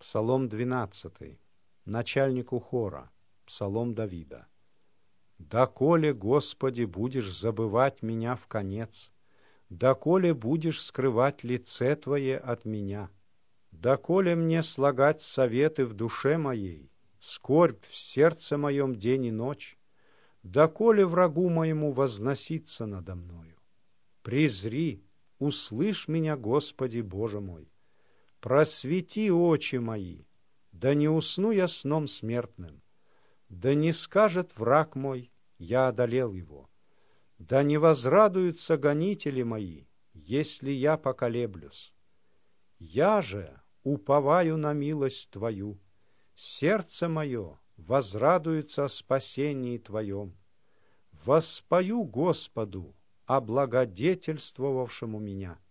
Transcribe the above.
Псалом 12. Начальнику хора. Псалом Давида. «Доколе, Господи, будешь забывать меня вконец? Доколе будешь скрывать лице Твое от меня? Доколе мне слагать советы в душе моей, скорбь в сердце моем день и ночь? Доколе врагу моему возноситься надо мною? Презри, услышь меня, Господи, Боже мой! Просвети очи мои, да не усну я сном смертным. Да не скажет враг мой, я одолел его. Да не возрадуются гонители мои, если я поколеблюсь. Я же уповаю на милость Твою, сердце мое возрадуется о спасении Твоем. Воспою Господу, облагодетельствовавшему меня.